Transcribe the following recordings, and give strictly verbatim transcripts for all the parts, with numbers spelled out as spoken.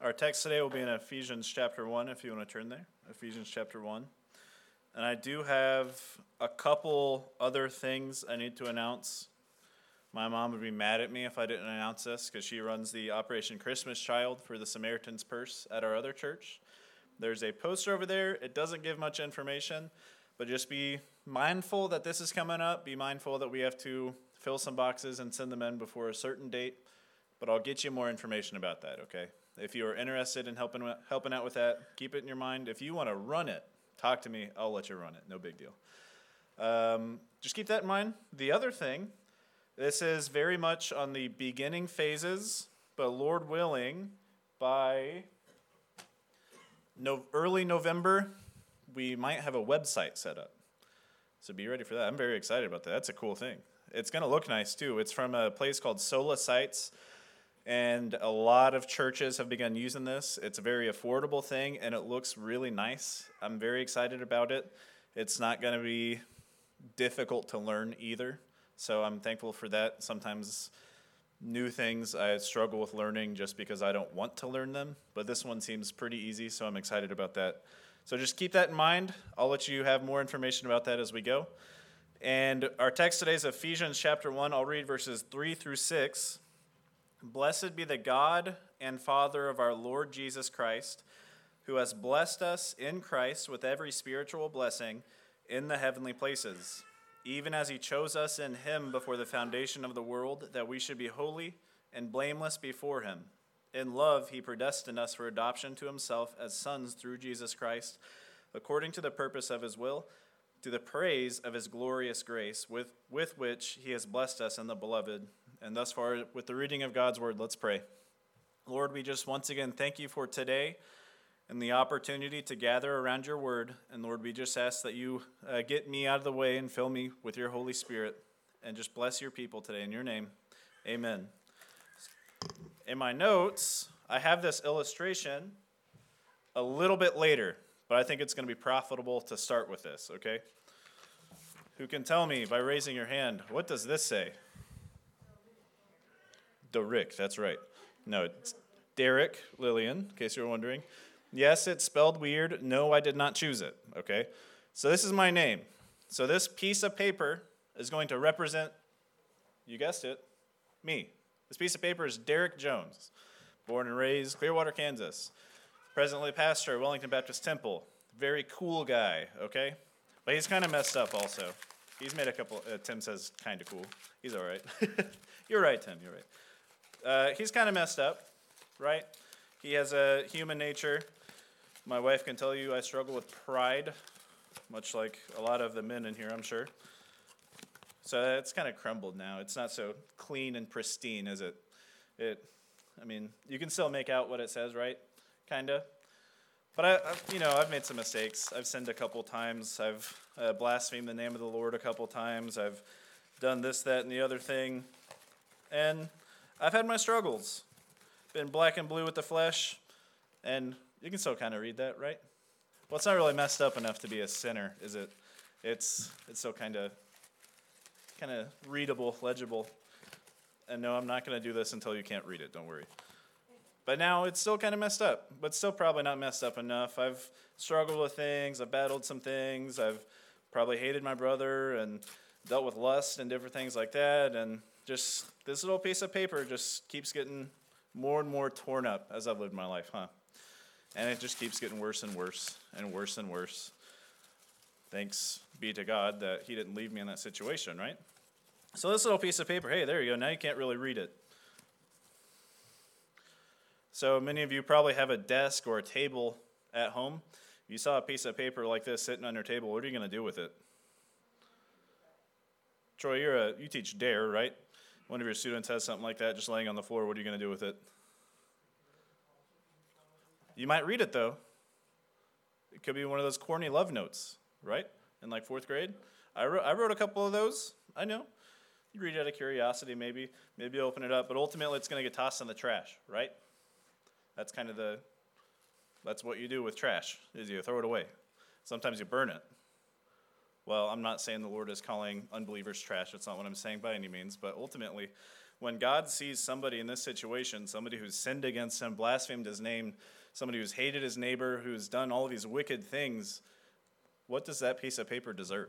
Our text today will be in Ephesians chapter one, if you want to turn there. Ephesians chapter one. And I do have a couple other things I need to announce. My mom would be mad at me if I didn't announce this, because she runs the Operation Christmas Child for the Samaritan's Purse at our other church. There's a poster over there. It doesn't give much information, but just be mindful that this is coming up. Be mindful that we have to fill some boxes and send them in before a certain date. But I'll get you more information about that, okay? If you are interested in helping helping out with that, keep it in your mind. If you want to run it, talk to me. I'll let you run it. No big deal. Um, just keep that in mind. The other thing, this is very much on the beginning phases, but Lord willing, by no, early November, we might have a website set up. So be ready for that. I'm very excited about that. That's a cool thing. It's going to look nice, too. It's from a place called Sola Sites. And a lot of churches have begun using this. It's a very affordable thing, and it looks really nice. I'm very excited about it. It's not going to be difficult to learn either, so I'm thankful for that. Sometimes new things I struggle with learning just because I don't want to learn them, but this one seems pretty easy, so I'm excited about that. So just keep that in mind. I'll let you have more information about that as we go. And our text today is Ephesians chapter one. I'll read verses three through six. Blessed be the God and Father of our Lord Jesus Christ, who has blessed us in Christ with every spiritual blessing in the heavenly places, even as he chose us in him before the foundation of the world, that we should be holy and blameless before him. In love he predestined us for adoption to himself as sons through Jesus Christ, according to the purpose of his will, to the praise of his glorious grace, with, with which he has blessed us in the beloved. And thus far, with the reading of God's word, let's pray. Lord, we just once again thank you for today and the opportunity to gather around your word. And Lord, we just ask that you uh, get me out of the way and fill me with your Holy Spirit. And just bless your people today in your name. Amen. In my notes, I have this illustration a little bit later, but I think it's going to be profitable to start with this, okay? Who can tell me by raising your hand, what does this say? Derek, that's right. No, it's Derek Lillian, in case you're wondering. Yes, it's spelled weird. No, I did not choose it, okay? So this is my name. So this piece of paper is going to represent, you guessed it, me. This piece of paper is Derek Jones, born and raised Clearwater, Kansas. Presently pastor, Wellington Baptist Temple. Very cool guy, okay? But he's kind of messed up also. He's made a couple, uh, Tim says kind of cool. He's all right. You're right, Tim, you're right. Uh, he's kind of messed up, right? He has a human nature. My wife can tell you I struggle with pride, much like a lot of the men in here, I'm sure. So it's kind of crumbled now. It's not so clean and pristine, is it? It, I mean, you can still make out what it says, right? Kind of. But, I, I, you know, I've made some mistakes. I've sinned a couple times. I've uh, blasphemed the name of the Lord a couple times. I've done this, that, and the other thing. And I've had my struggles. Been black and blue with the flesh, and you can still kind of read that, right? Well, it's not really messed up enough to be a sinner, is it? It's it's still kind of kind of readable, legible. And no, I'm not going to do this until you can't read it, don't worry. But now it's still kind of messed up, but still probably not messed up enough. I've struggled with things, I've battled some things, I've probably hated my brother and dealt with lust and different things like that, and just this little piece of paper just keeps getting more and more torn up as I've lived my life, huh? And it just keeps getting worse and worse and worse and worse. Thanks be to God that he didn't leave me in that situation, right? So this little piece of paper, hey, there you go. Now you can't really read it. So many of you probably have a desk or a table at home. If you saw a piece of paper like this sitting on your table, what are you going to do with it? Troy, you're a, you teach DARE, right? One of your students has something like that just laying on the floor. What are you going to do with it? You might read it, though. It could be one of those corny love notes, right? In like fourth grade. I wrote, I wrote a couple of those. I know. You read it out of curiosity, maybe. Maybe open it up. But ultimately, it's going to get tossed in the trash, right? That's kind of the, that's what you do with trash, is you throw it away. Sometimes you burn it. Well, I'm not saying the Lord is calling unbelievers trash. That's not what I'm saying by any means. But ultimately, when God sees somebody in this situation, somebody who's sinned against him, blasphemed his name, somebody who's hated his neighbor, who's done all of these wicked things, what does that piece of paper deserve?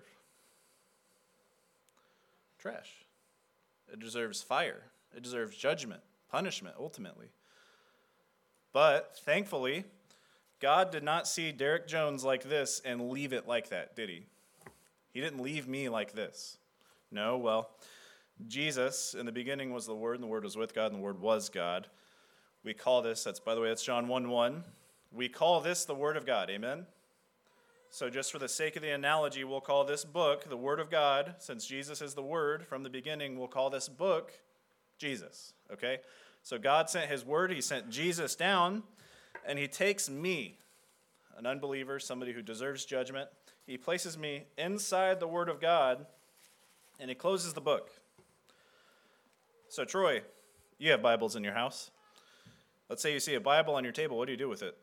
Trash. It deserves fire. It deserves judgment, punishment, ultimately. But thankfully, God did not see Derek Jones like this and leave it like that, did he? He didn't leave me like this. No, well, Jesus, in the beginning was the Word, and the Word was with God, and the Word was God. We call this, that's by the way, that's John one one. We call this the Word of God, amen? So just for the sake of the analogy, we'll call this book the Word of God. Since Jesus is the Word from the beginning, we'll call this book Jesus, okay? So God sent his Word, he sent Jesus down, and he takes me, an unbeliever, somebody who deserves judgment, he places me inside the Word of God, and he closes the book. So Troy, you have Bibles in your house. Let's say you see a Bible on your table. What do you do with it?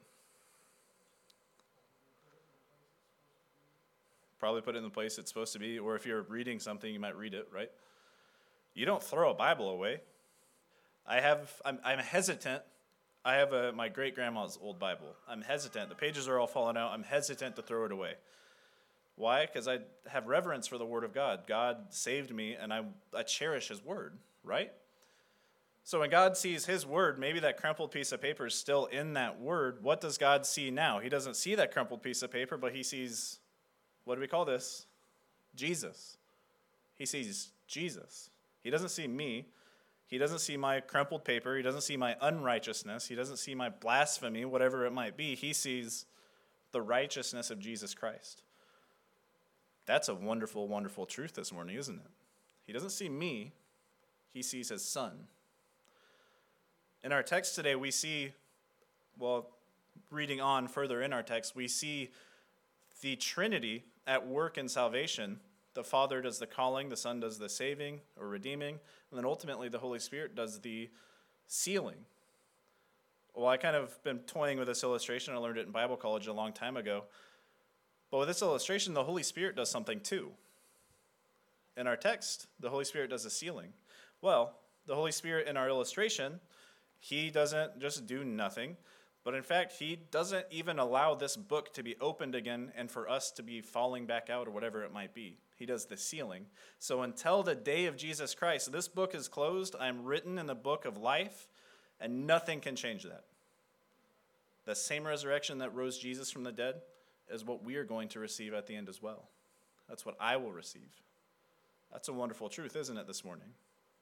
Probably put it in the place it's supposed to be, or if you're reading something, you might read it, right? You don't throw a Bible away. I have, I'm, I'm hesitant. I have a, my great-grandma's old Bible. I'm hesitant. The pages are all falling out. I'm hesitant to throw it away. Why? Because I have reverence for the Word of God. God saved me, and I, I cherish his Word, right? So when God sees his Word, maybe that crumpled piece of paper is still in that Word. What does God see now? He doesn't see that crumpled piece of paper, but he sees, what do we call this? Jesus. He sees Jesus. He doesn't see me. He doesn't see my crumpled paper. He doesn't see my unrighteousness. He doesn't see my blasphemy, whatever it might be. He sees the righteousness of Jesus Christ. That's a wonderful, wonderful truth this morning, isn't it? He doesn't see me. He sees his Son. In our text today, we see, well, reading on further in our text, we see the Trinity at work in salvation. The Father does the calling, the Son does the saving or redeeming, and then ultimately the Holy Spirit does the sealing. Well, I kind of been toying with this illustration. I learned it in Bible college a long time ago. But with this illustration, the Holy Spirit does something too. In our text, the Holy Spirit does the sealing. Well, the Holy Spirit in our illustration, he doesn't just do nothing, but in fact, he doesn't even allow this book to be opened again and for us to be falling back out or whatever it might be. He does the sealing. So until the day of Jesus Christ, this book is closed. I'm written in the book of life, and nothing can change that. The same resurrection that rose Jesus from the dead is what we are going to receive at the end as well. That's what I will receive. That's a wonderful truth, isn't it, this morning?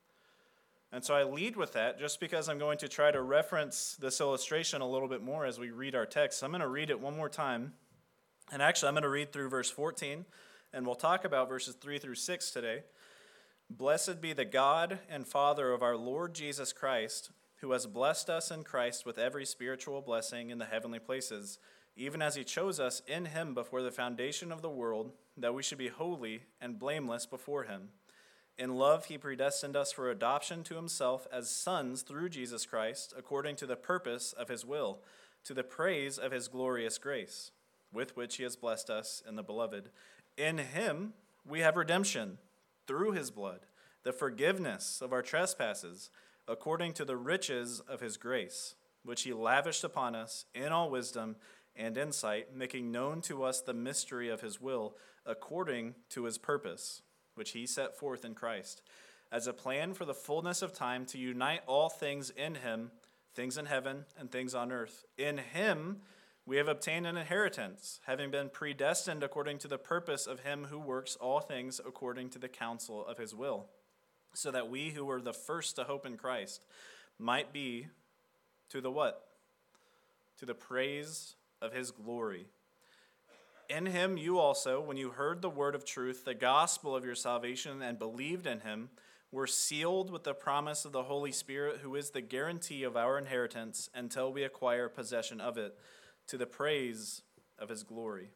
And so I lead with that just because I'm going to try to reference this illustration a little bit more as we read our text. I'm going to read it one more time. And actually, I'm going to read through verse fourteen, and we'll talk about verses three through six today. Blessed be the God and Father of our Lord Jesus Christ, who has blessed us in Christ with every spiritual blessing in the heavenly places, even as he chose us in him before the foundation of the world, that we should be holy and blameless before him. In love, he predestined us for adoption to himself as sons through Jesus Christ, according to the purpose of his will, to the praise of his glorious grace, with which he has blessed us in the beloved. In him we have redemption, through his blood, the forgiveness of our trespasses, according to the riches of his grace, which he lavished upon us in all wisdom and insight, making known to us the mystery of his will, according to his purpose, which he set forth in Christ, as a plan for the fullness of time to unite all things in him, things in heaven and things on earth. In him we have obtained an inheritance, having been predestined according to the purpose of him who works all things according to the counsel of his will, so that we who were the first to hope in Christ might be to the what? To the praise of his glory. In him you also, when you heard the word of truth, the gospel of your salvation, and believed in him, were sealed with the promise of the Holy Spirit, who is the guarantee of our inheritance until we acquire possession of it, to the praise of his glory.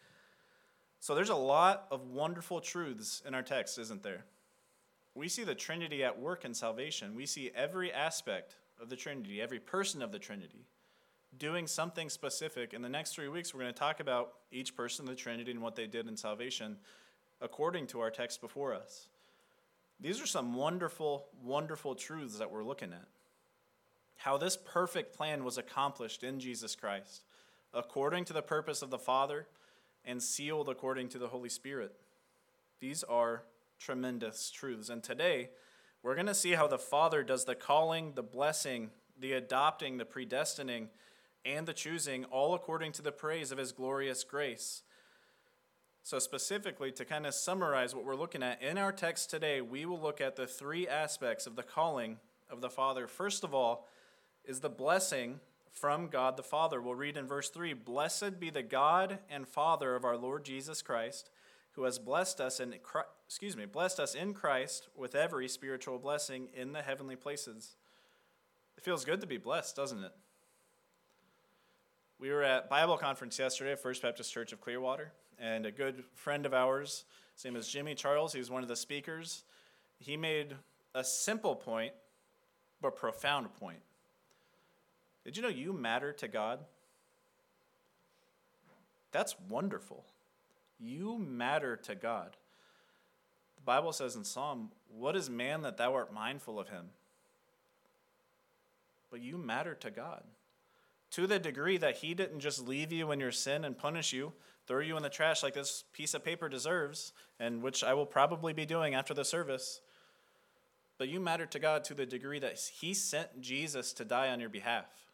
So there's a lot of wonderful truths in our text, isn't there? We see the Trinity at work in salvation. We see every aspect of the Trinity, every person of the Trinity, doing something specific. In the next three weeks, we're going to talk about each person of the Trinity and what they did in salvation according to our text before us. These are some wonderful, wonderful truths that we're looking at. How this perfect plan was accomplished in Jesus Christ, according to the purpose of the Father, and sealed according to the Holy Spirit. These are tremendous truths. And today, we're going to see how the Father does the calling, the blessing, the adopting, the predestining, and the choosing, all according to the praise of his glorious grace. So specifically, to kind of summarize what we're looking at, in our text today, we will look at the three aspects of the calling of the Father. First of all, is the blessing from God the Father. We'll read in verse three, "Blessed be the God and Father of our Lord Jesus Christ, who has blessed us in excuse me, blessed us in Christ with every spiritual blessing in the heavenly places." It feels good to be blessed, doesn't it? We were at Bible conference yesterday at First Baptist Church of Clearwater, and a good friend of ours, his name is Jimmy Charles, he was one of the speakers. He made a simple point, but profound point. Did you know you matter to God? That's wonderful. You matter to God. The Bible says in Psalm, "What is man that thou art mindful of him?" But you matter to God. To the degree that he didn't just leave you in your sin and punish you, throw you in the trash like this piece of paper deserves, and which I will probably be doing after the service. But you matter to God to the degree that he sent Jesus to die on your behalf.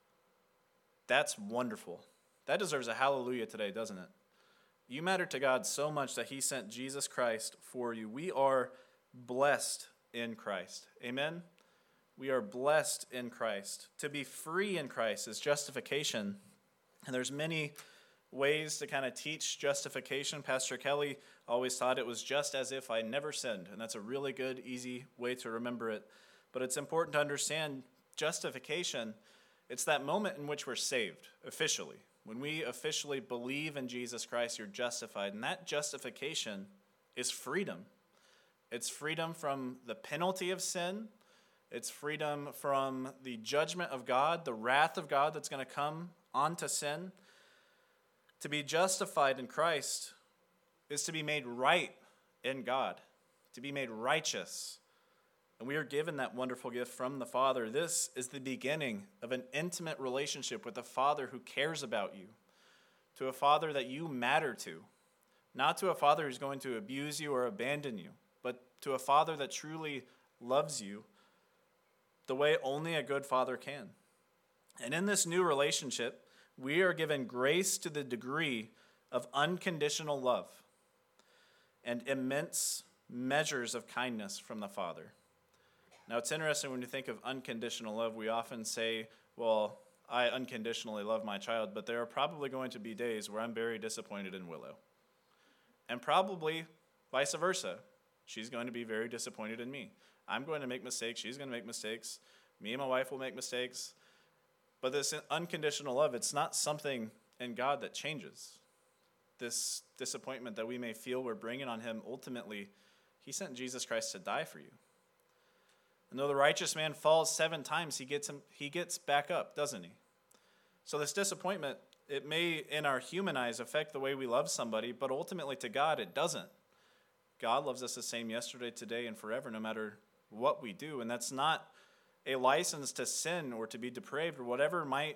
That's wonderful. That deserves a hallelujah today, doesn't it? You matter to God so much that he sent Jesus Christ for you. We are blessed in Christ. Amen? We are blessed in Christ. To be free in Christ is justification. And there's many ways to kind of teach justification. Pastor Kelly always thought it was just as if I never sinned. And that's a really good, easy way to remember it. But it's important to understand justification. It's that moment in which we're saved, officially. When we officially believe in Jesus Christ, you're justified. And that justification is freedom. It's freedom from the penalty of sin. It's freedom from the judgment of God, the wrath of God that's going to come onto sin. To be justified in Christ is to be made right in God, to be made righteous. And we are given that wonderful gift from the Father. This is the beginning of an intimate relationship with a Father who cares about you, to a Father that you matter to, not to a Father who's going to abuse you or abandon you, but to a Father that truly loves you the way only a good father can. And in this new relationship, we are given grace to the degree of unconditional love and immense measures of kindness from the Father. Now, it's interesting when you think of unconditional love, we often say, well, I unconditionally love my child, but there are probably going to be days where I'm very disappointed in Willow. And probably vice versa. She's going to be very disappointed in me. I'm going to make mistakes. She's going to make mistakes. Me and my wife will make mistakes. But this unconditional love, it's not something in God that changes. This disappointment that we may feel we're bringing on him, ultimately, he sent Jesus Christ to die for you. And though the righteous man falls seven times, he gets him, he gets back up, doesn't he? So this disappointment, it may, in our human eyes, affect the way we love somebody, but ultimately to God, it doesn't. God loves us the same yesterday, today, and forever, no matter what we do. And that's not a license to sin or to be depraved or whatever might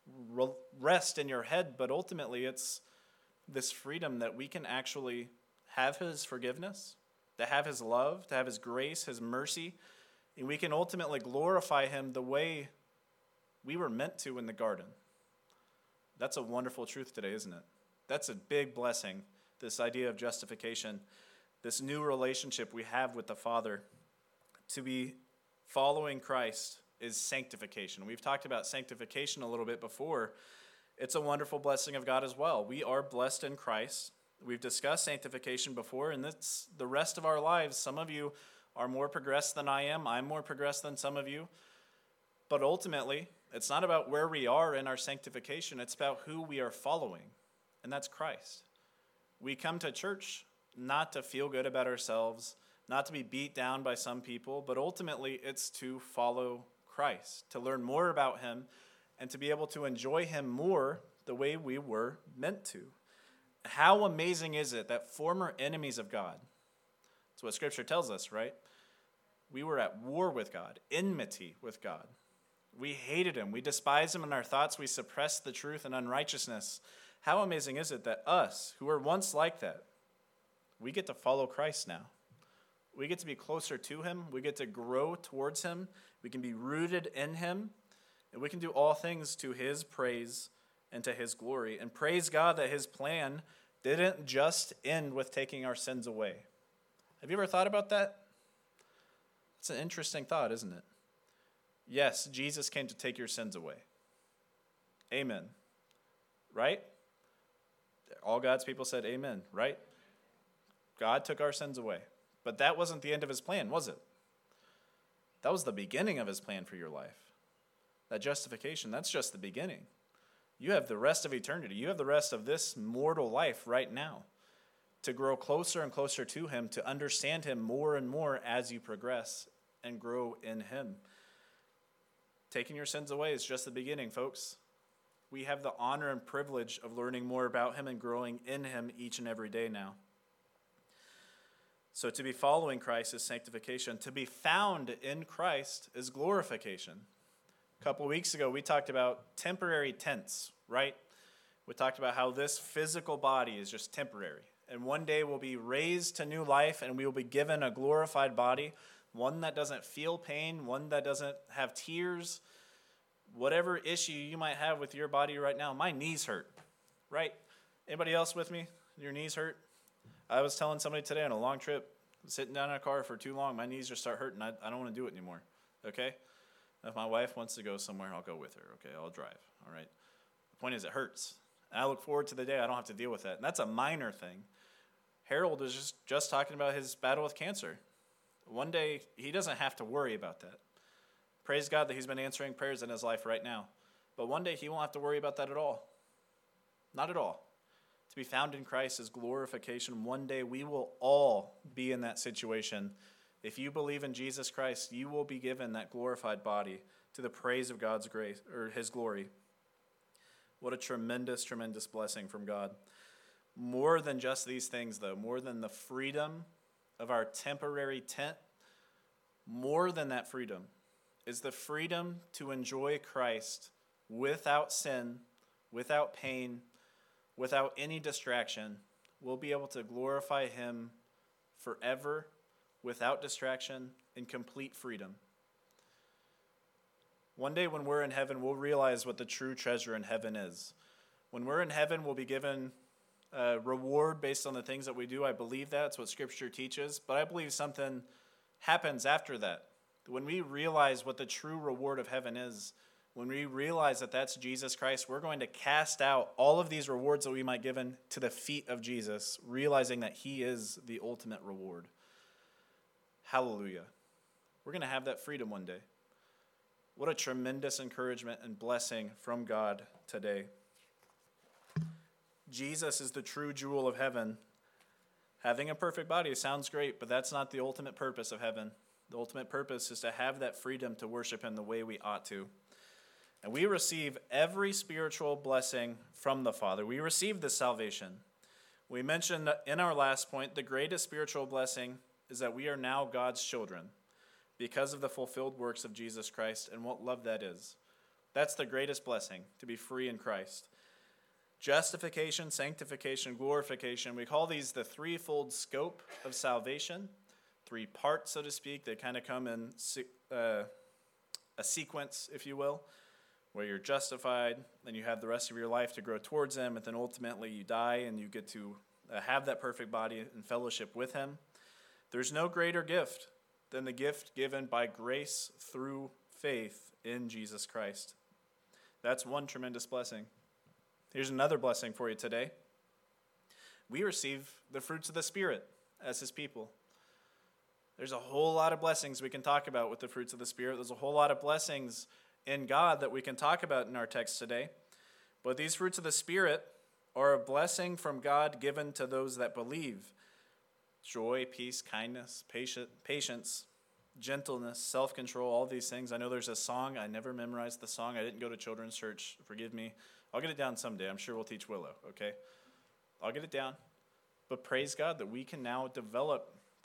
rest in your head, but ultimately it's this freedom that we can actually have his forgiveness, to have his love, to have his grace, his mercy, and we can ultimately glorify him the way we were meant to in the garden. That's a wonderful truth today, isn't it? That's a big blessing, this idea of justification, this new relationship we have with the Father. To be following Christ is sanctification. We've talked about sanctification a little bit before. It's a wonderful blessing of God as well. We are blessed in Christ. We've discussed sanctification before, and that's the rest of our lives. Some of you are more progressed than I am. I'm more progressed than some of you. But ultimately, it's not about where we are in our sanctification. It's about who we are following, and that's Christ. We come to church not to feel good about ourselves, not to be beat down by some people, but ultimately it's to follow Christ, to learn more about him, and to be able to enjoy him more the way we were meant to. How amazing is it that former enemies of God, that's what Scripture tells us, right? We were at war with God, enmity with God. We hated him. We despised him in our thoughts. We suppressed the truth in unrighteousness. How amazing is it that us, who were once like that, we get to follow Christ now. We get to be closer to him. We get to grow towards him. We can be rooted in him. And we can do all things to his praise and to his glory. And praise God that his plan didn't just end with taking our sins away. Have you ever thought about that? It's an interesting thought, isn't it? Yes, Jesus came to take your sins away. Amen. Right? All God's people said amen, right? God took our sins away. But that wasn't the end of his plan, was it? That was the beginning of his plan for your life. That justification, that's just the beginning. You have the rest of eternity. You have the rest of this mortal life right now to grow closer and closer to him, to understand him more and more as you progress and grow in him. Taking your sins away is just the beginning, folks. We have the honor and privilege of learning more about him and growing in him each and every day now. So to be following Christ is sanctification. To be found in Christ is glorification. A couple of weeks ago, we talked about temporary tents, right? We talked about how this physical body is just temporary. And one day we'll be raised to new life and we will be given a glorified body, one that doesn't feel pain, one that doesn't have tears. Whatever issue you might have with your body right now, my knees hurt, right? Anybody else with me? Your knees hurt? I was telling somebody today on a long trip, sitting down in a car for too long, my knees just start hurting. I, I don't want to do it anymore, okay? If my wife wants to go somewhere, I'll go with her, okay? I'll drive, all right? The point is it hurts. And I look forward to the day I don't have to deal with that. And that's a minor thing. Harold was just, just talking about his battle with cancer. One day, he doesn't have to worry about that. Praise God that he's been answering prayers in his life right now. But one day, he won't have to worry about that at all. Not at all. To be found in Christ is glorification. One day we will all be in that situation. If you believe in Jesus Christ, you will be given that glorified body to the praise of God's grace or his glory. What a tremendous, tremendous blessing from God. More than just these things, though, more than the freedom of our temporary tent, more than that freedom is the freedom to enjoy Christ without sin, without pain, without any distraction. We'll be able to glorify him forever, without distraction, in complete freedom. One day when we're in heaven, we'll realize what the true treasure in heaven is. When we're in heaven, we'll be given a reward based on the things that we do. I believe that's what Scripture teaches, but I believe something happens after that. When we realize what the true reward of heaven is, when we realize that that's Jesus Christ, we're going to cast out all of these rewards that we might given to the feet of Jesus, realizing that he is the ultimate reward. Hallelujah. We're going to have that freedom one day. What a tremendous encouragement and blessing from God today. Jesus is the true jewel of heaven. Having a perfect body sounds great, but that's not the ultimate purpose of heaven. The ultimate purpose is to have that freedom to worship him the way we ought to. And we receive every spiritual blessing from the Father. We receive this salvation. We mentioned in our last point, the greatest spiritual blessing is that we are now God's children because of the fulfilled works of Jesus Christ and what love that is. That's the greatest blessing, to be free in Christ. Justification, sanctification, glorification, we call these the threefold scope of salvation. Three parts, so to speak. They kind of come in uh, a sequence, if you will, where you're justified, then you have the rest of your life to grow towards him, and then ultimately you die and you get to uh, have that perfect body in fellowship with him. There's no greater gift than the gift given by grace through faith in Jesus Christ. That's one tremendous blessing. Here's another blessing for you today. We receive the fruits of the Spirit as his people. There's a whole lot of blessings we can talk about with the fruits of the Spirit. There's a whole lot of blessings in God that we can talk about in our text today. But these fruits of the Spirit are a blessing from God given to those that believe. Joy, peace, kindness, patience, gentleness, self-control, all these things. I know there's a song. I never memorized the song. I didn't go to children's church. Forgive me. I'll get it down someday. I'm sure we'll teach Willow, okay? I'll get it down. But praise God that we can now develop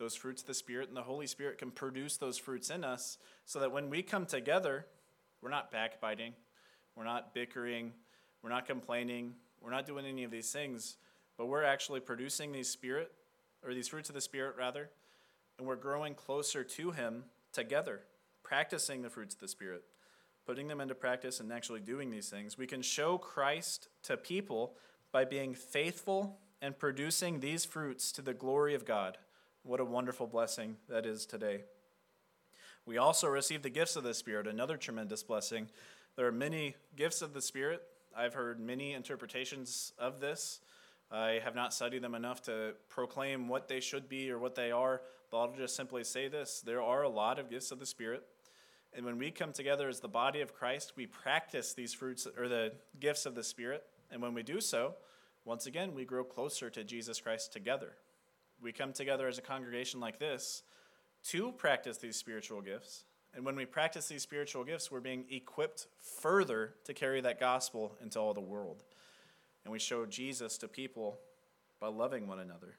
those fruits of the Spirit, and the Holy Spirit can produce those fruits in us so that when we come together, we're not backbiting, we're not bickering, we're not complaining, we're not doing any of these things, but we're actually producing these spirit, or these fruits of the Spirit rather, and we're growing closer to him together, practicing the fruits of the Spirit, putting them into practice and actually doing these things. We can show Christ to people by being faithful and producing these fruits to the glory of God. What a wonderful blessing that is today. We also receive the gifts of the Spirit, another tremendous blessing. There are many gifts of the Spirit. I've heard many interpretations of this. I have not studied them enough to proclaim what they should be or what they are, but I'll just simply say this. There are a lot of gifts of the Spirit, and when we come together as the body of Christ, we practice these fruits or the gifts of the Spirit, and when we do so, once again, we grow closer to Jesus Christ together. We come together as a congregation like this to practice these spiritual gifts, and when we practice these spiritual gifts, we're being equipped further to carry that gospel into all the world. And we show Jesus to people by loving one another.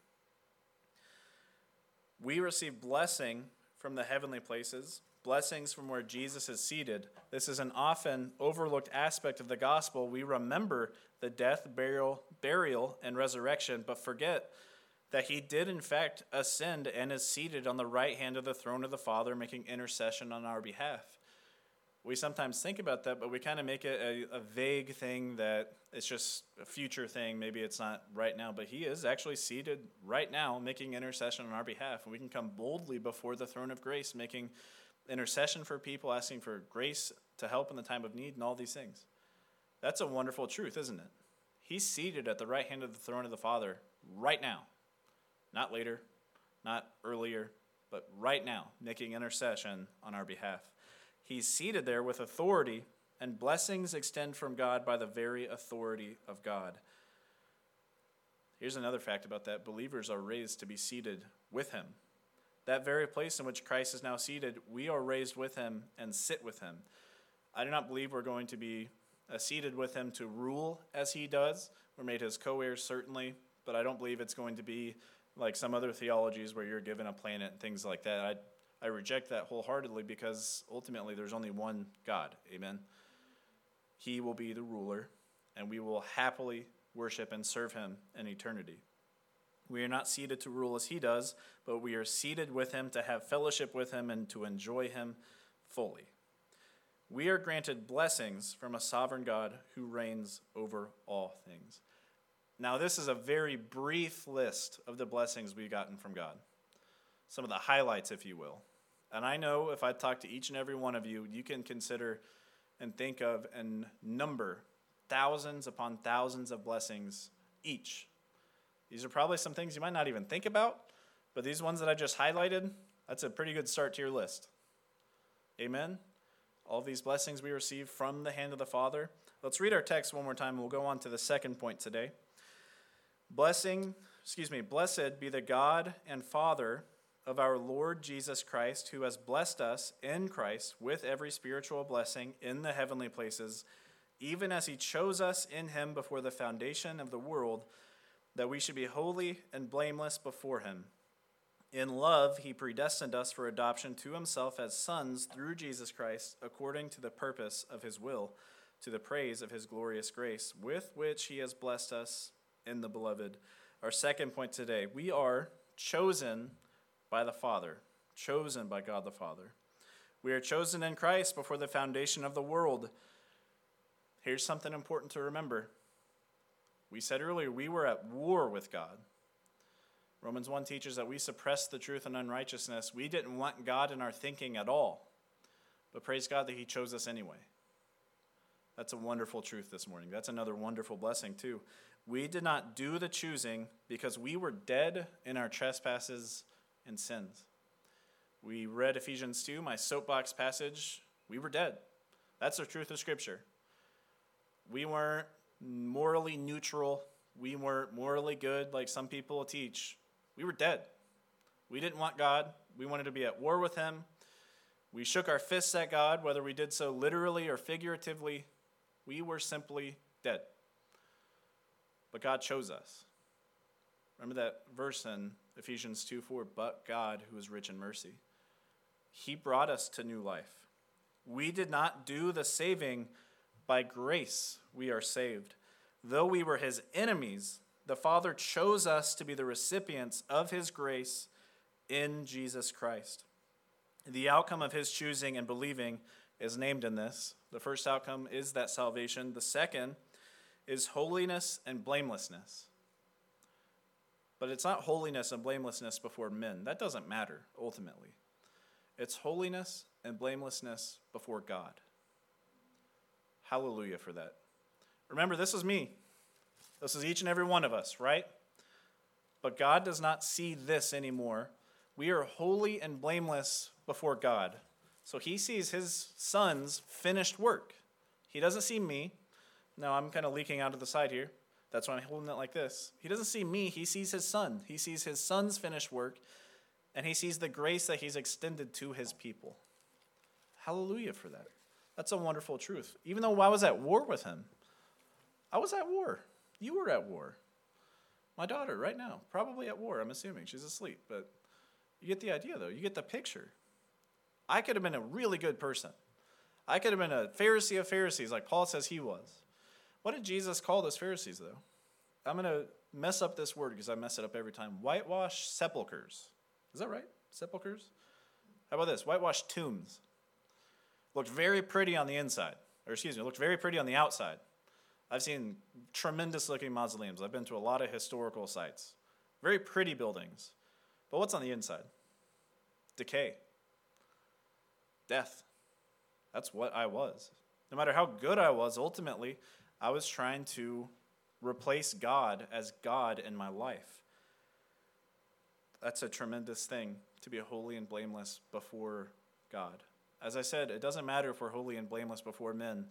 We receive blessing from the heavenly places, blessings from where Jesus is seated. This is an often overlooked aspect of the gospel. We remember the death, burial, burial, and resurrection, but forget that he did in fact ascend and is seated on the right hand of the throne of the Father, making intercession on our behalf. We sometimes think about that, but we kind of make it a, a vague thing that it's just a future thing. Maybe it's not right now, but he is actually seated right now making intercession on our behalf. And we can come boldly before the throne of grace, making intercession for people, asking for grace to help in the time of need and all these things. That's a wonderful truth, isn't it? He's seated at the right hand of the throne of the Father right now. Not later, not earlier, but right now, making intercession on our behalf. He's seated there with authority, and blessings extend from God by the very authority of God. Here's another fact about that. Believers are raised to be seated with him. That very place in which Christ is now seated, we are raised with him and sit with him. I do not believe we're going to be uh, seated with him to rule as he does. We're made his co-heirs, certainly, but I don't believe it's going to be like some other theologies where you're given a planet and things like that. I I reject that wholeheartedly because ultimately there's only one God. Amen. He will be the ruler, and we will happily worship and serve him in eternity. We are not seated to rule as he does, but we are seated with him to have fellowship with him and to enjoy him fully. We are granted blessings from a sovereign God who reigns over all things. Now, this is a very brief list of the blessings we've gotten from God. Some of the highlights, if you will. And I know if I talk to each and every one of you, you can consider and think of and number thousands upon thousands of blessings each. These are probably some things you might not even think about, but these ones that I just highlighted, that's a pretty good start to your list. Amen? All of these blessings we receive from the hand of the Father. Let's read our text one more time, and we'll go on to the second point today. Blessing, excuse me, blessed be the God and Father of our Lord Jesus Christ, who has blessed us in Christ with every spiritual blessing in the heavenly places, even as he chose us in him before the foundation of the world, that we should be holy and blameless before him. In love, he predestined us for adoption to himself as sons through Jesus Christ, according to the purpose of his will, to the praise of his glorious grace, with which he has blessed us in the beloved. Our second point today, we are chosen by the Father, chosen by God the Father. We are chosen in Christ before the foundation of the world. Here's something important to remember. We said earlier, we were at war with God. Romans one teaches that we suppressed the truth and unrighteousness. We didn't want God in our thinking at all. But praise God that he chose us anyway. That's a wonderful truth this morning. That's another wonderful blessing too. We did not do the choosing because we were dead in our trespasses and sins. We read Ephesians two, my soapbox passage. We were dead. That's the truth of Scripture. We weren't morally neutral. We weren't morally good like some people teach. We were dead. We didn't want God. We wanted to be at war with him. We shook our fists at God, whether we did so literally or figuratively. We were simply dead. But God chose us. Remember that verse in Ephesians two four, but God, who is rich in mercy. He brought us to new life. We did not do the saving by grace. We are saved. Though we were his enemies, the Father chose us to be the recipients of his grace in Jesus Christ. The outcome of his choosing and believing is named in this. The first outcome is that salvation. The second is holiness and blamelessness. But it's not holiness and blamelessness before men. That doesn't matter, ultimately. It's holiness and blamelessness before God. Hallelujah for that. Remember, this is me. This is each and every one of us, right? But God does not see this anymore. We are holy and blameless before God. So he sees his son's finished work. He doesn't see me. Now, I'm kind of leaking out of the side here. That's why I'm holding it like this. He doesn't see me. He sees his son. He sees his son's finished work, and he sees the grace that he's extended to his people. Hallelujah for that. That's a wonderful truth. Even though I was at war with him, I was at war. You were at war. My daughter, right now, probably at war, I'm assuming. She's asleep, but you get the idea, though. You get the picture. I could have been a really good person. I could have been a Pharisee of Pharisees, like Paul says he was. What did Jesus call those Pharisees, though? I'm going to mess up this word because I mess it up every time. Whitewash sepulchers. Is that right? Sepulchers? How about this? Whitewash tombs. Looked very pretty on the inside. Or excuse me, looked very pretty on the outside. I've seen tremendous-looking mausoleums. I've been to a lot of historical sites. Very pretty buildings. But what's on the inside? Decay. Death. That's what I was. No matter how good I was, ultimately, I was trying to replace God as God in my life. That's a tremendous thing, to be holy and blameless before God. As I said, it doesn't matter if we're holy and blameless before men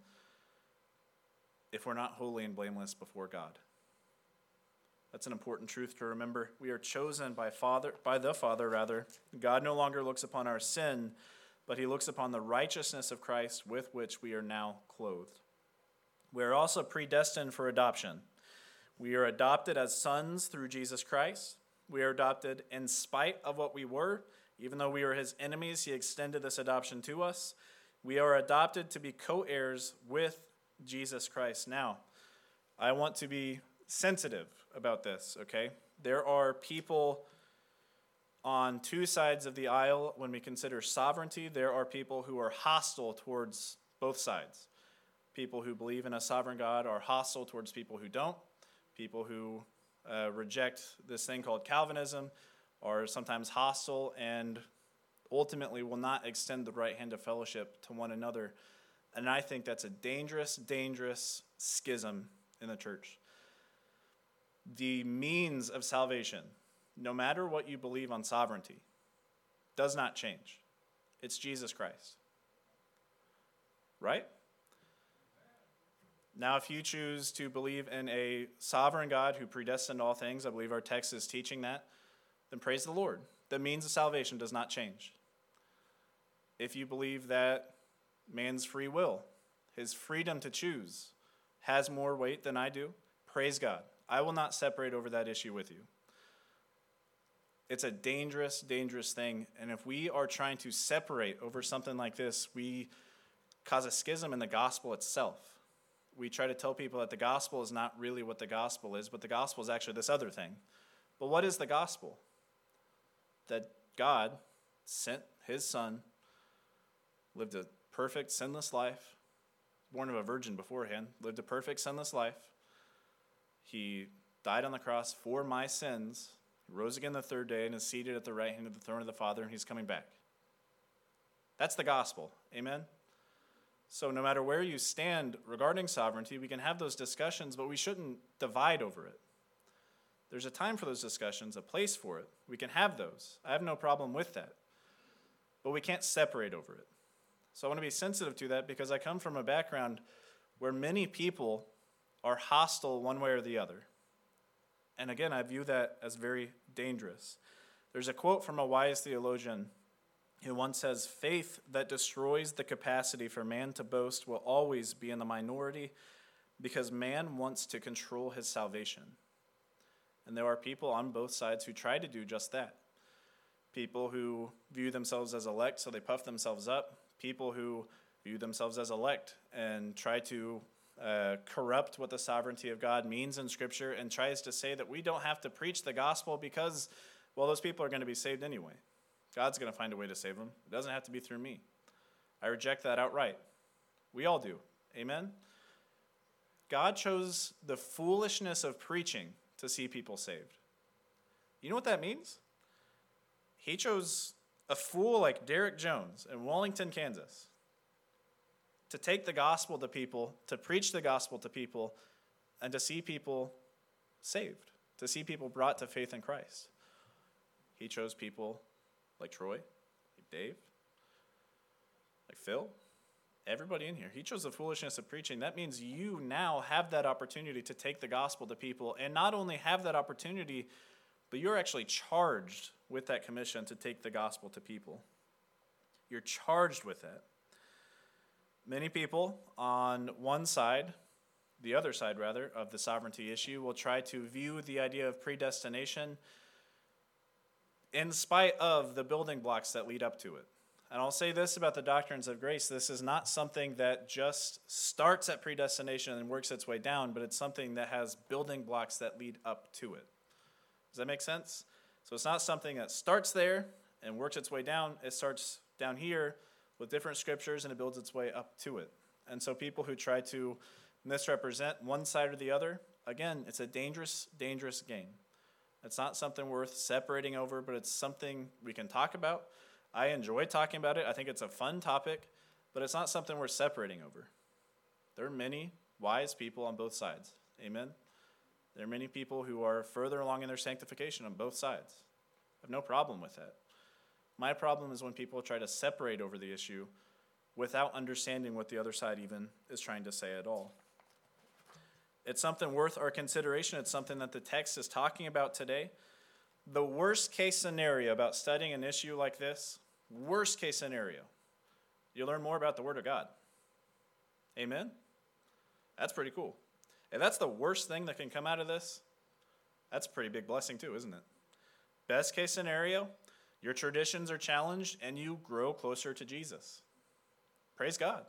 if we're not holy and blameless before God. That's an important truth to remember. We are chosen by Father, by the Father, rather. God no longer looks upon our sin, but he looks upon the righteousness of Christ with which we are now clothed. We are also predestined for adoption. We are adopted as sons through Jesus Christ. We are adopted in spite of what we were. Even though we were his enemies, he extended this adoption to us. We are adopted to be co-heirs with Jesus Christ. Now, I want to be sensitive about this, okay? There are people on two sides of the aisle when we consider sovereignty. There are people who are hostile towards both sides. People who believe in a sovereign God are hostile towards people who don't. People who uh, reject this thing called Calvinism are sometimes hostile and ultimately will not extend the right hand of fellowship to one another. And I think that's a dangerous, dangerous schism in the church. The means of salvation, no matter what you believe on sovereignty, does not change. It's Jesus Christ. Right? Now, if you choose to believe in a sovereign God who predestined all things, I believe our text is teaching that, then praise the Lord. The means of salvation does not change. If you believe that man's free will, his freedom to choose, has more weight than I do, praise God. I will not separate over that issue with you. It's a dangerous, dangerous thing. And if we are trying to separate over something like this, we cause a schism in the gospel itself. We try to tell people that the gospel is not really what the gospel is, but the gospel is actually this other thing. But what is the gospel? That God sent his son, lived a perfect, sinless life, born of a virgin beforehand, lived a perfect, sinless life. He died on the cross for my sins, rose again the third day, and is seated at the right hand of the throne of the Father, and he's coming back. That's the gospel. Amen? So no matter where you stand regarding sovereignty, we can have those discussions, but we shouldn't divide over it. There's a time for those discussions, a place for it. We can have those. I have no problem with that. But we can't separate over it. So I want to be sensitive to that because I come from a background where many people are hostile one way or the other. And again, I view that as very dangerous. There's a quote from a wise theologian who once says, "Faith that destroys the capacity for man to boast will always be in the minority because man wants to control his salvation." And there are people on both sides who try to do just that. People who view themselves as elect, so they puff themselves up. People who view themselves as elect and try to uh, corrupt what the sovereignty of God means in Scripture and tries to say that we don't have to preach the gospel because, well, those people are going to be saved anyway. God's going to find a way to save them. It doesn't have to be through me. I reject that outright. We all do. Amen? God chose the foolishness of preaching to see people saved. You know what that means? He chose a fool like Derek Jones in Wallington, Kansas, to take the gospel to people, to preach the gospel to people, and to see people saved, to see people brought to faith in Christ. He chose people like Troy, like Dave, like Phil, everybody in here. He chose the foolishness of preaching. That means you now have that opportunity to take the gospel to people, and not only have that opportunity, but you're actually charged with that commission to take the gospel to people. You're charged with that. Many people on one side, the other side rather, of the sovereignty issue will try to view the idea of predestination in spite of the building blocks that lead up to it. And I'll say this about the doctrines of grace. This is not something that just starts at predestination and works its way down, but it's something that has building blocks that lead up to it. Does that make sense? So it's not something that starts there and works its way down. It starts down here with different scriptures and it builds its way up to it. And so people who try to misrepresent one side or the other, again, it's a dangerous, dangerous game. It's not something worth separating over, but it's something we can talk about. I enjoy talking about it. I think it's a fun topic, but it's not something we're separating over. There are many wise people on both sides. Amen? There are many people who are further along in their sanctification on both sides. I have no problem with that. My problem is when people try to separate over the issue without understanding what the other side even is trying to say at all. It's something worth our consideration. It's something that the text is talking about today. The worst case scenario about studying an issue like this, worst case scenario, you learn more about the Word of God. Amen? That's pretty cool. If that's the worst thing that can come out of this, that's a pretty big blessing too, isn't it? Best case scenario, your traditions are challenged and you grow closer to Jesus. Praise God.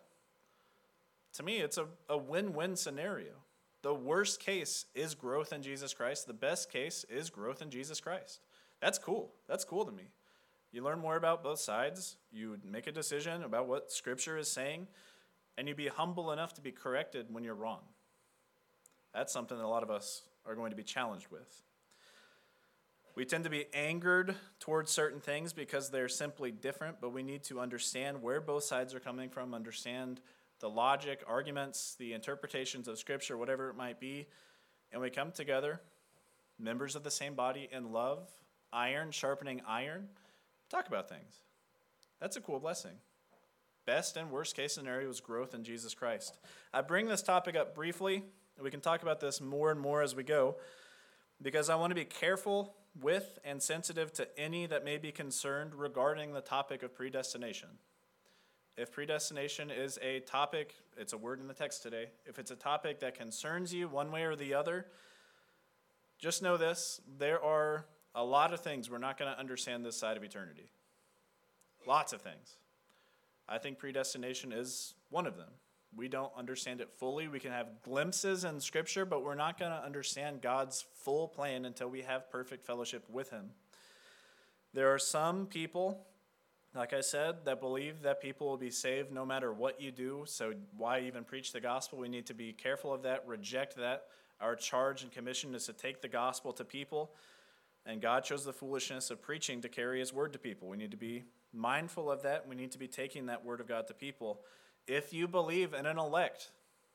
To me, it's a, a win-win scenario. The worst case is growth in Jesus Christ. The best case is growth in Jesus Christ. That's cool. That's cool to me. You learn more about both sides. You make a decision about what Scripture is saying, and you be humble enough to be corrected when you're wrong. That's something that a lot of us are going to be challenged with. We tend to be angered towards certain things because they're simply different, but we need to understand where both sides are coming from, understand the logic, arguments, the interpretations of Scripture, whatever it might be, and we come together, members of the same body in love, iron sharpening iron, talk about things. That's a cool blessing. Best and worst case scenario is growth in Jesus Christ. I bring this topic up briefly, and we can talk about this more and more as we go, because I want to be careful with and sensitive to any that may be concerned regarding the topic of predestination. If predestination is a topic, it's a word in the text today, if it's a topic that concerns you one way or the other, just know this, there are a lot of things we're not going to understand this side of eternity. Lots of things. I think predestination is one of them. We don't understand it fully. We can have glimpses in Scripture, but we're not going to understand God's full plan until we have perfect fellowship with Him. There are some people, like I said, that believe that people will be saved no matter what you do, so why even preach the gospel? We need to be careful of that, reject that. Our charge and commission is to take the gospel to people, and God chose the foolishness of preaching to carry His word to people. We need to be mindful of that. We need to be taking that word of God to people. If you believe in an elect,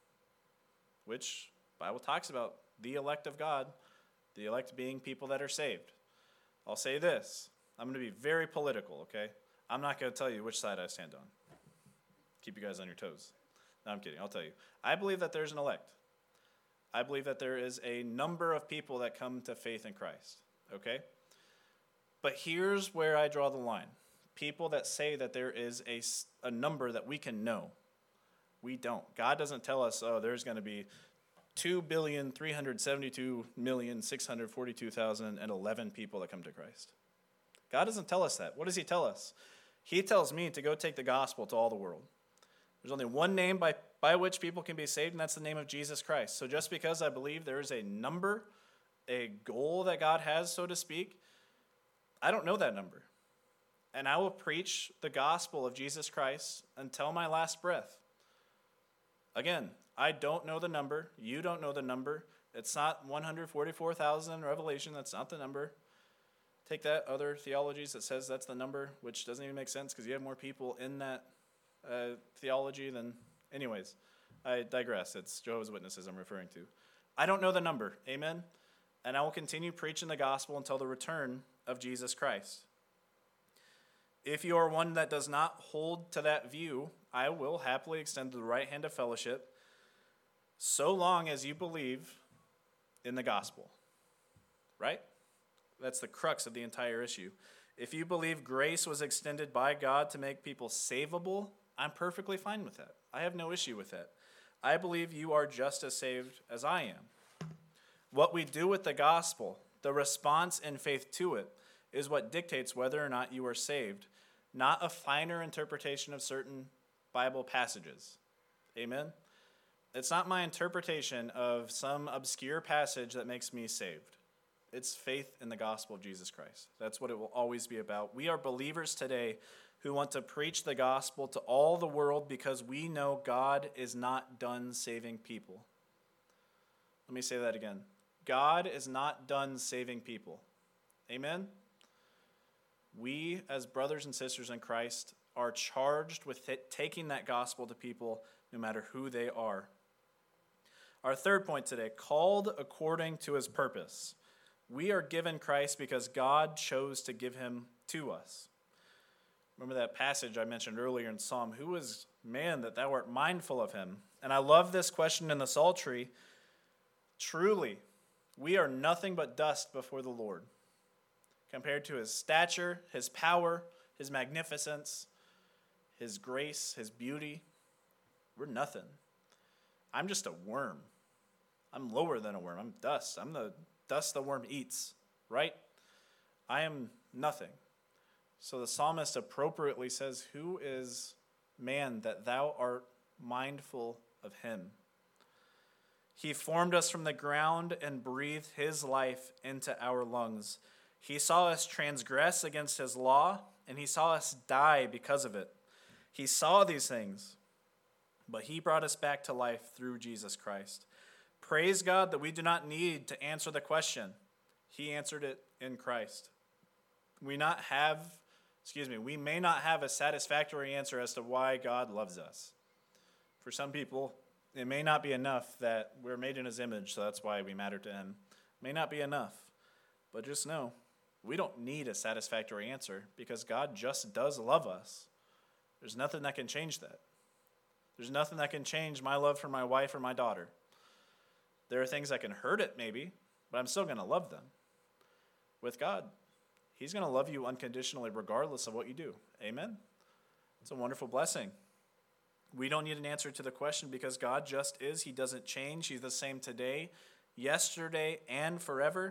which the Bible talks about, the elect of God, the elect being people that are saved. I'll say this. I'm going to be very political, okay? I'm not going to tell you which side I stand on. Keep you guys on your toes. No, I'm kidding. I'll tell you. I believe that there's an elect. I believe that there is a number of people that come to faith in Christ, okay? But here's where I draw the line. People that say that there is a, a number that we can know. We don't. God doesn't tell us, oh, there's going to be two billion three hundred seventy-two million six hundred forty-two thousand eleven people that come to Christ. God doesn't tell us that. What does he tell us? He tells me to go take the gospel to all the world. There's only one name by, by which people can be saved, and that's the name of Jesus Christ. So just because I believe there is a number, a goal that God has, so to speak, I don't know that number. And I will preach the gospel of Jesus Christ until my last breath. Again, I don't know the number. You don't know the number. It's not one hundred forty-four thousand Revelation. That's not the number. Take that other theologies that says that's the number, which doesn't even make sense because you have more people in that uh, theology than... Anyways, I digress. It's Jehovah's Witnesses I'm referring to. I don't know the number. Amen? And I will continue preaching the gospel until the return of Jesus Christ. If you are one that does not hold to that view, I will happily extend the right hand of fellowship so long as you believe in the gospel. Right? That's the crux of the entire issue. If you believe grace was extended by God to make people savable, I'm perfectly fine with that. I have no issue with that. I believe you are just as saved as I am. What we do with the gospel, the response in faith to it, is what dictates whether or not you are saved, not a finer interpretation of certain Bible passages. Amen? It's not my interpretation of some obscure passage that makes me saved. It's faith in the gospel of Jesus Christ. That's what it will always be about. We are believers today who want to preach the gospel to all the world because we know God is not done saving people. Let me say that again. God is not done saving people. Amen? We, as brothers and sisters in Christ, are charged with t- taking that gospel to people no matter who they are. Our third point today, called according to his purpose. We are given Christ because God chose to give him to us. Remember that passage I mentioned earlier in Psalm, who is man that thou art mindful of him? And I love this question in the Psaltery. Truly, we are nothing but dust before the Lord. Compared to his stature, his power, his magnificence, his grace, his beauty, we're nothing. I'm just a worm. I'm lower than a worm. I'm dust. I'm the dust the worm eats, right? I am nothing. So the psalmist appropriately says, who is man that thou art mindful of him? He formed us from the ground and breathed his life into our lungs. He saw us transgress against his law, and he saw us die because of it. He saw these things, but he brought us back to life through Jesus Christ. Praise God that we do not need to answer the question. He answered it in Christ. We not have, excuse me, we may not have a satisfactory answer as to why God loves us. For some people, it may not be enough that we're made in his image, so that's why we matter to him. It may not be enough. But just know, we don't need a satisfactory answer because God just does love us. There's nothing that can change that. There's nothing that can change my love for my wife or my daughter. There are things that can hurt it maybe, but I'm still going to love them. With God, he's going to love you unconditionally regardless of what you do. Amen? It's a wonderful blessing. We don't need an answer to the question because God just is. He doesn't change. He's the same today, yesterday, and forever.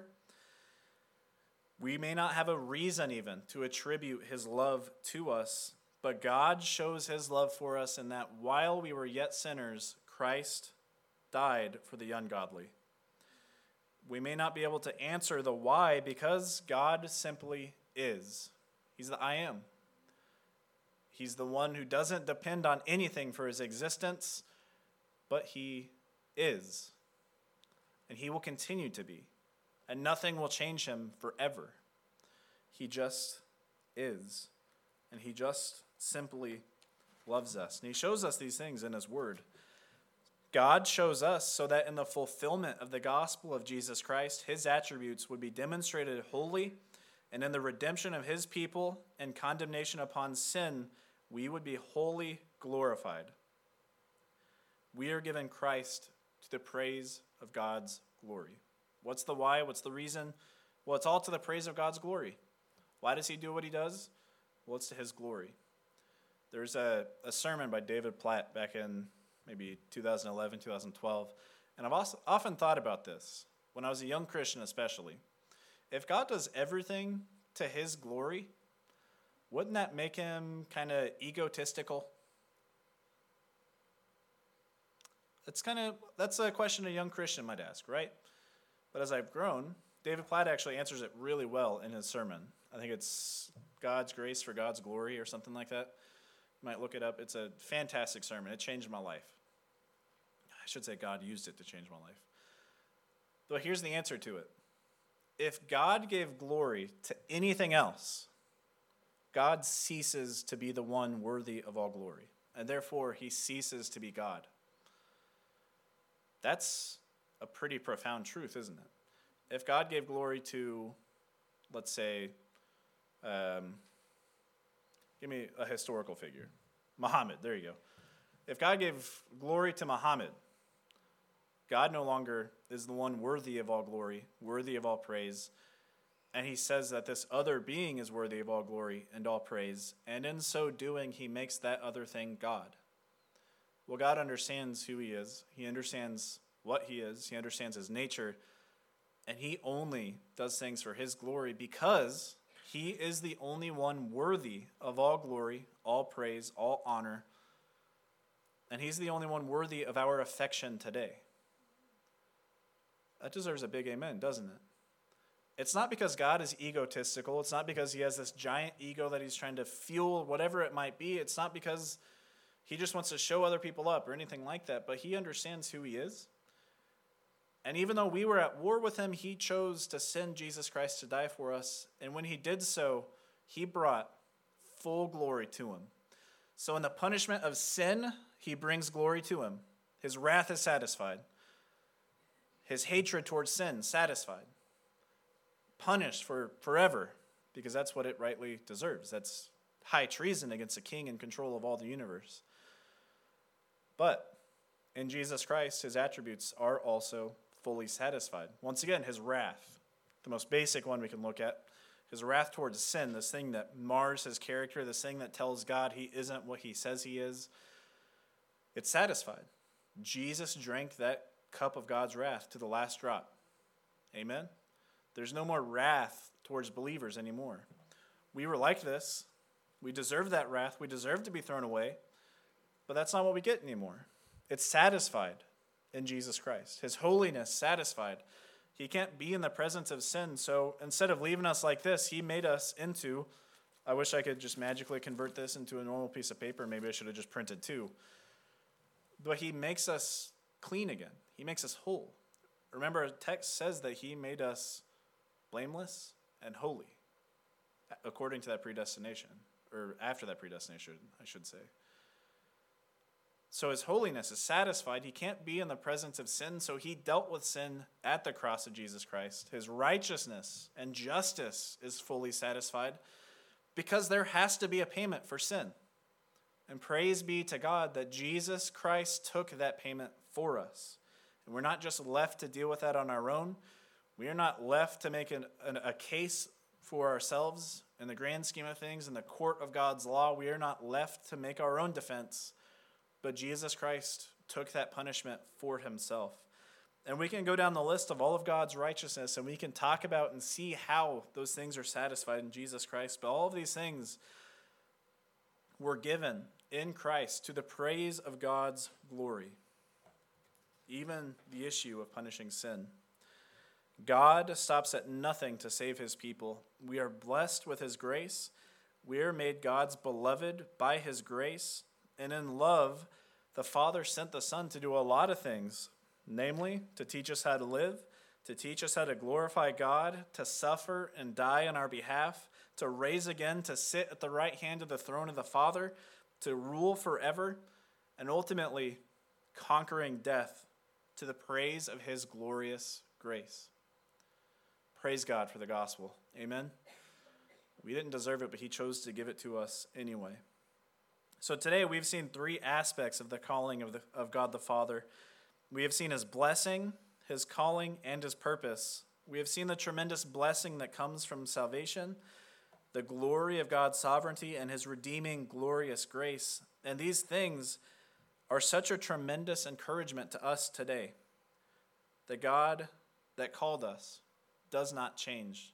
We may not have a reason even to attribute his love to us, but God shows his love for us in that while we were yet sinners, Christ died for the ungodly. We may not be able to answer the why because God simply is. He's the I am. He's the one who doesn't depend on anything for his existence, but he is. And he will continue to be. And nothing will change him forever. He just is. And he just simply loves us. And he shows us these things in his word. God shows us so that in the fulfillment of the gospel of Jesus Christ, his attributes would be demonstrated wholly, and in the redemption of his people and condemnation upon sin, we would be wholly glorified. We are given Christ to the praise of God's glory. What's the why? What's the reason? Well, it's all to the praise of God's glory. Why does he do what he does? Well, it's to his glory. There's a, a sermon by David Platt back in maybe two thousand eleven, two thousand twelve, And I've also often thought about this, when I was a young Christian especially. If God does everything to his glory, wouldn't that make him kind of egotistical? It's kind of, that's a question a young Christian might ask, right? But as I've grown, David Platt actually answers it really well in his sermon. I think it's God's Grace for God's Glory or something like that. You might look it up. It's a fantastic sermon. It changed my life. I should say God used it to change my life. But here's the answer to it. If God gave glory to anything else, God ceases to be the one worthy of all glory. And therefore, he ceases to be God. That's a pretty profound truth, isn't it? If God gave glory to, let's say, um, give me a historical figure. Muhammad, there you go. If God gave glory to Muhammad, God no longer is the one worthy of all glory, worthy of all praise, and he says that this other being is worthy of all glory and all praise, and in so doing, he makes that other thing God. Well, God understands who he is. He understands what he is. He understands his nature, and he only does things for his glory because he is the only one worthy of all glory, all praise, all honor, and he's the only one worthy of our affection today. That deserves a big amen, doesn't it? It's not because God is egotistical. It's not because he has this giant ego that he's trying to fuel, whatever it might be. It's not because he just wants to show other people up or anything like that, but he understands who he is. And even though we were at war with him, he chose to send Jesus Christ to die for us. And when he did so, he brought full glory to him. So in the punishment of sin, he brings glory to him. His wrath is satisfied. His hatred towards sin, satisfied. Punished for forever, because that's what it rightly deserves. That's high treason against a king in control of all the universe. But in Jesus Christ, his attributes are also fully satisfied. Once again, his wrath, the most basic one we can look at, his wrath towards sin, this thing that mars his character, this thing that tells God he isn't what he says he is, it's satisfied. Jesus drank that cup of God's wrath to the last drop. Amen? There's no more wrath towards believers anymore. We were like this. We deserve that wrath. We deserve to be thrown away. But that's not what we get anymore. It's satisfied in Jesus Christ. His holiness satisfied. He can't be in the presence of sin. So instead of leaving us like this, he made us into, I wish I could just magically convert this into a normal piece of paper. Maybe I should have just printed two. But he makes us clean again. He makes us whole. Remember, a text says that he made us blameless and holy according to that predestination, or after that predestination, I should say. So his holiness is satisfied. He can't be in the presence of sin, so he dealt with sin at the cross of Jesus Christ. His righteousness and justice is fully satisfied because there has to be a payment for sin. And praise be to God that Jesus Christ took that payment for us. And we're not just left to deal with that on our own. We are not left to make an, an, a case for ourselves in the grand scheme of things in the court of God's law. We are not left to make our own defense. But Jesus Christ took that punishment for himself. And we can go down the list of all of God's righteousness and we can talk about and see how those things are satisfied in Jesus Christ. But all of these things were given in Christ to the praise of God's glory. Even the issue of punishing sin. God stops at nothing to save his people. We are blessed with his grace. We are made God's beloved by his grace. And in love, the Father sent the Son to do a lot of things. Namely, to teach us how to live, to teach us how to glorify God, to suffer and die on our behalf, to raise again, to sit at the right hand of the throne of the Father, to rule forever, and ultimately conquering death to the praise of his glorious grace. Praise God for the gospel. Amen? We didn't deserve it, but he chose to give it to us anyway. So today we've seen three aspects of the calling of, the, of God the Father. We have seen his blessing, his calling, and his purpose. We have seen the tremendous blessing that comes from salvation, the glory of God's sovereignty, and his redeeming glorious grace. And these things are such a tremendous encouragement to us today. The God that called us does not change.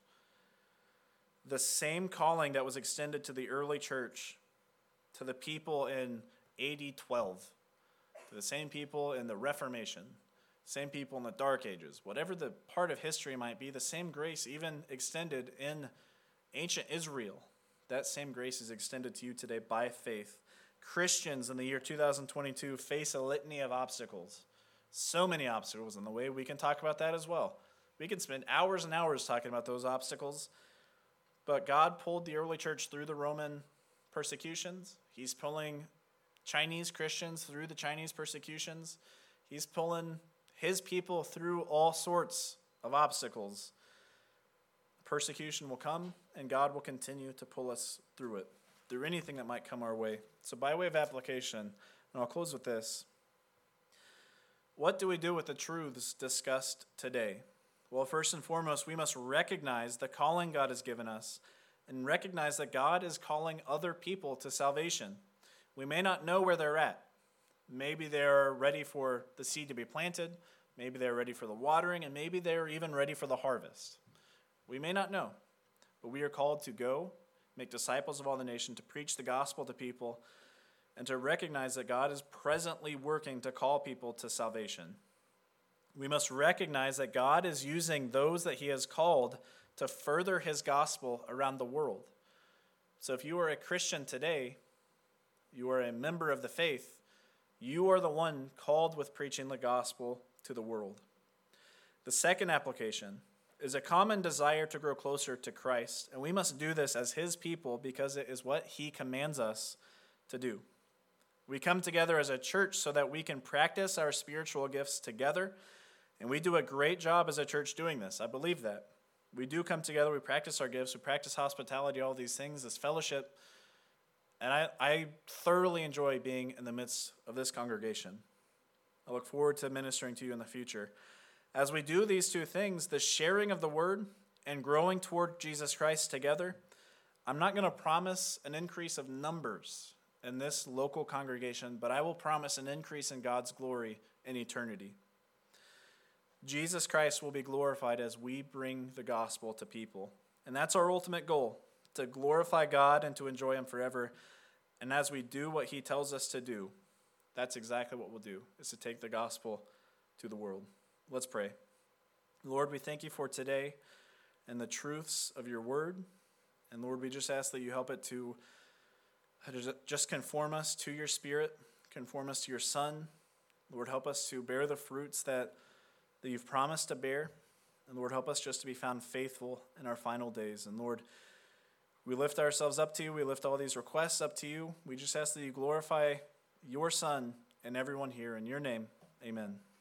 The same calling that was extended to the early church, to the people in A D twelve, to the same people in the Reformation, same people in the Dark Ages, whatever the part of history might be, the same grace even extended in ancient Israel. That same grace is extended to you today by faith. Christians in the year two thousand twenty-two face a litany of obstacles. So many obstacles in the way. We can talk about that as well. We can spend hours and hours talking about those obstacles. But God pulled the early church through the Roman persecutions. He's pulling Chinese Christians through the Chinese persecutions. He's pulling his people through all sorts of obstacles. Persecution will come, and God will continue to pull us through it, through anything that might come our way. So by way of application, and I'll close with this, what do we do with the truths discussed today? Well, first and foremost, we must recognize the calling God has given us and recognize that God is calling other people to salvation. We may not know where they're at. Maybe they're ready for the seed to be planted. Maybe they're ready for the watering, and maybe they're even ready for the harvest. We may not know, but we are called to go, make disciples of all the nation, to preach the gospel to people, and to recognize that God is presently working to call people to salvation. We must recognize that God is using those that he has called to further his gospel around the world. So if you are a Christian today, you are a member of the faith, you are the one called with preaching the gospel to the world. The second application is a common desire to grow closer to Christ, and we must do this as his people because it is what he commands us to do. We come together as a church so that we can practice our spiritual gifts together, and we do a great job as a church doing this. I believe that. We do come together, we practice our gifts, we practice hospitality, all these things, this fellowship, and I, I thoroughly enjoy being in the midst of this congregation. I look forward to ministering to you in the future. As we do these two things, the sharing of the word and growing toward Jesus Christ together, I'm not going to promise an increase of numbers in this local congregation, but I will promise an increase in God's glory in eternity. Jesus Christ will be glorified as we bring the gospel to people. And that's our ultimate goal, to glorify God and to enjoy him forever. And as we do what he tells us to do, that's exactly what we'll do, is to take the gospel to the world. Let's pray. Lord, we thank you for today and the truths of your word. And Lord, we just ask that you help it to just conform us to your spirit, conform us to your Son. Lord, help us to bear the fruits that, that you've promised to bear. And Lord, help us just to be found faithful in our final days. And Lord, we lift ourselves up to you. We lift all these requests up to you. We just ask that you glorify your Son and everyone here. In your name, amen.